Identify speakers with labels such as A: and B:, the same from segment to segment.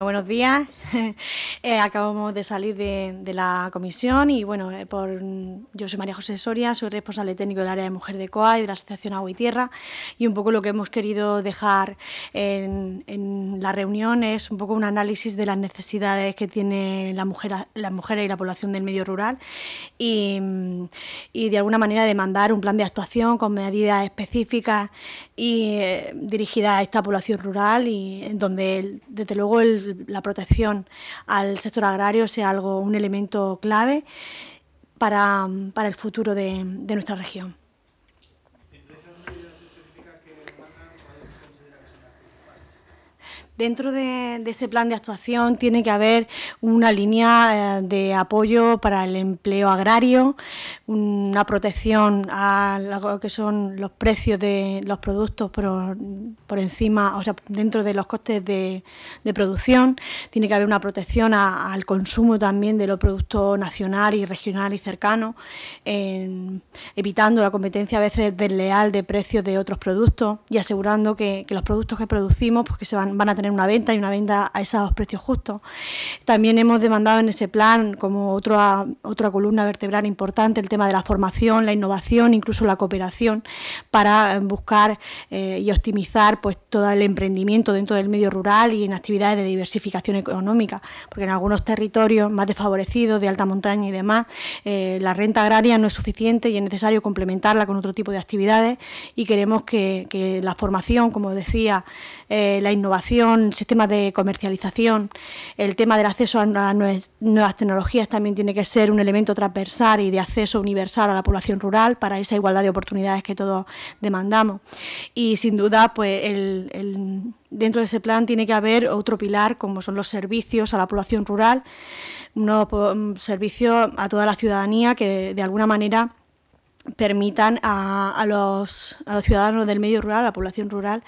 A: Buenos días. Acabamos de salir de la comisión y bueno, yo soy María José Soria, soy responsable técnico del área de mujer de COA y de la Asociación Agua y Tierra, y un poco lo que hemos querido dejar en la reunión es un poco un análisis de las necesidades que tiene las mujeres y la población del medio rural y de alguna manera demandar un plan de actuación con medidas específicas y dirigidas a esta población rural, y en donde desde luego la protección al sector agrario sea un elemento clave para el futuro de nuestra región.
B: Entre esas medidas específicas que demandan, ¿cuáles considera que son las principales?
A: Dentro de ese plan de actuación tiene que haber una línea de apoyo para el empleo agrario, una protección a lo que son los precios de los productos por encima, o sea, dentro de los costes de producción. Tiene que haber una protección al consumo también de los productos nacional y regional y cercano, evitando la competencia a veces desleal de precios de otros productos y asegurando que los productos que producimos pues, que van a tener una venta y una venta a esos precios justos. También hemos demandado en ese plan, como otra columna vertebral importante, el tema de la formación, la innovación, incluso la cooperación, para buscar y optimizar pues todo el emprendimiento dentro del medio rural y en actividades de diversificación económica, porque en algunos territorios más desfavorecidos, de alta montaña y demás, la renta agraria no es suficiente y es necesario complementarla con otro tipo de actividades, y queremos que la formación, como decía, la innovación, sistemas de comercialización, el tema del acceso a nuevas tecnologías también tiene que ser un elemento transversal y de acceso universal a la población rural para esa igualdad de oportunidades que todos demandamos. Y sin duda, pues dentro de ese plan tiene que haber otro pilar, como son los servicios a la población rural, unos servicios a toda la ciudadanía que de alguna manera permitan a los ciudadanos del medio rural, a la población rural,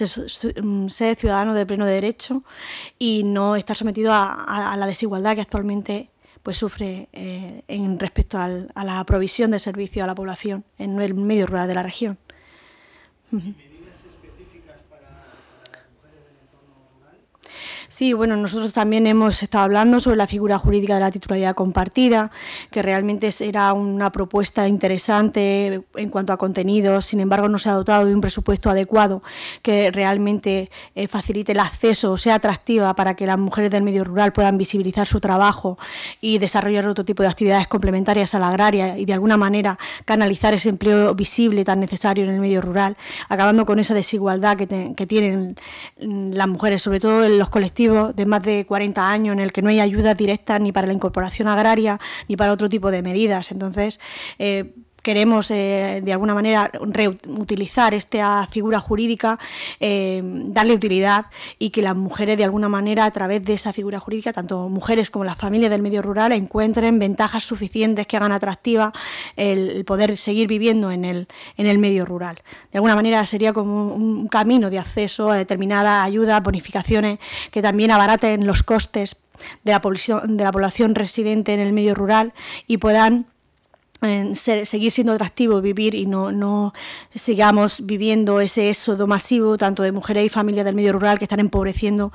A: ser ciudadanos de pleno derecho y no estar sometidos a la desigualdad que actualmente pues sufre en respecto a la provisión de servicios a la población en el medio rural de la región.
B: ¿Medidas específicas para las mujeres del entorno rural?
A: Sí, bueno, nosotros también hemos estado hablando sobre la figura jurídica de la titularidad compartida, que realmente era una propuesta interesante en cuanto a contenidos. Sin embargo, no se ha dotado de un presupuesto adecuado que realmente facilite el acceso o sea atractiva para que las mujeres del medio rural puedan visibilizar su trabajo y desarrollar otro tipo de actividades complementarias a la agraria y de alguna manera canalizar ese empleo visible tan necesario en el medio rural, acabando con esa desigualdad que tienen las mujeres, sobre todo en los colectivos de más de 40 años en el que no hay ayudas directas ni para la incorporación agraria ni para otro tipo de medidas. Entonces, queremos de alguna manera reutilizar esta figura jurídica, darle utilidad y que las mujeres de alguna manera a través de esa figura jurídica, tanto mujeres como las familias del medio rural, encuentren ventajas suficientes que hagan atractiva el poder seguir viviendo en el medio rural. De alguna manera sería como un camino de acceso a determinadas ayudas, bonificaciones que también abaraten los costes de la población residente en el medio rural y puedan seguir siendo atractivo vivir y no sigamos viviendo ese éxodo masivo tanto de mujeres y familias del medio rural que están empobreciendo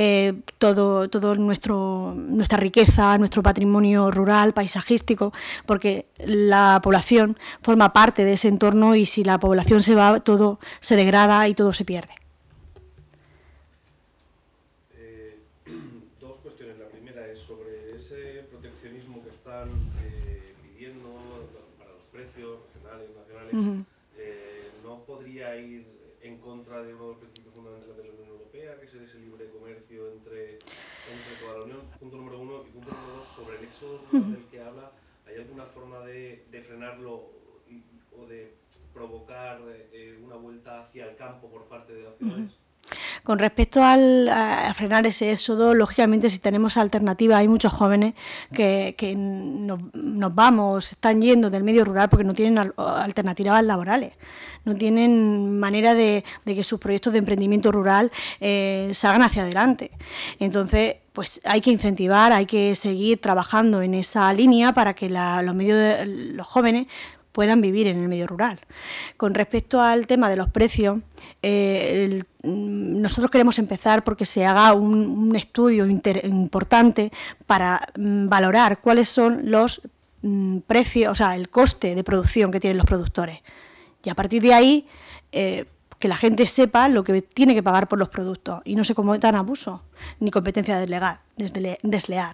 A: todo nuestra riqueza, nuestro patrimonio rural, paisajístico, porque la población forma parte de ese entorno y si la población se va, todo se degrada y todo se pierde.
C: Dos cuestiones. La primera es sobre ese proteccionismo que están pidiendo para los precios regionales, nacionales. ¿No podría ir en contra de uno de los principios fundamentales de la Unión Europea, que es ese libre comercio entre toda la Unión? Punto número uno. Y punto número dos, sobre el éxodo rural del que habla, ¿hay alguna forma de frenarlo o de provocar una vuelta hacia el campo por parte de las ciudades?
A: Con respecto a frenar ese éxodo, lógicamente si tenemos alternativas, hay muchos jóvenes que nos vamos, se están yendo del medio rural porque no tienen alternativas laborales, no tienen manera de que sus proyectos de emprendimiento rural salgan hacia adelante. Entonces, pues hay que incentivar, hay que seguir trabajando en esa línea para que los jóvenes puedan vivir en el medio rural. Con respecto al tema de los precios, nosotros queremos empezar porque se haga un estudio importante para valorar cuáles son los precios, o sea, el coste de producción que tienen los productores. Y a partir de ahí, que la gente sepa lo que tiene que pagar por los productos y no se cometan abusos ni competencia desleal.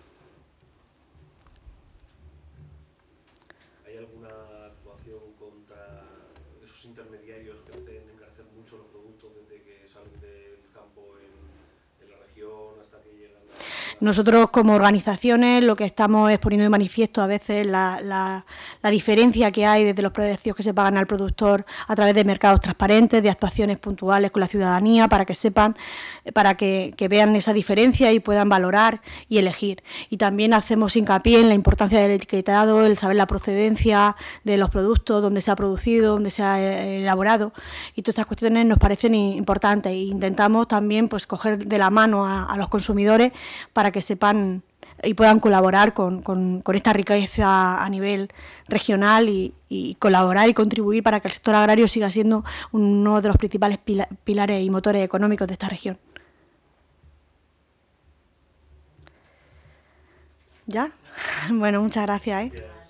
C: ¿Hay alguna actuación contra esos intermediarios que hacen encarecer mucho los productos desde que salen del campo en la región hasta que llegan a...
A: Nosotros como organizaciones lo que estamos es poniendo de manifiesto a veces la diferencia que hay desde los precios que se pagan al productor a través de mercados transparentes, de actuaciones puntuales con la ciudadanía para que sepan, para que vean esa diferencia y puedan valorar y elegir. Y también hacemos hincapié en la importancia del etiquetado, el saber la procedencia de los productos, dónde se ha producido, dónde se ha elaborado, y todas estas cuestiones nos parecen importantes e intentamos también pues coger de la mano a los consumidores para que sepan y puedan colaborar con esta riqueza a nivel regional y colaborar y contribuir para que el sector agrario siga siendo uno de los principales pilares y motores económicos de esta región. ¿Ya? Bueno, muchas gracias.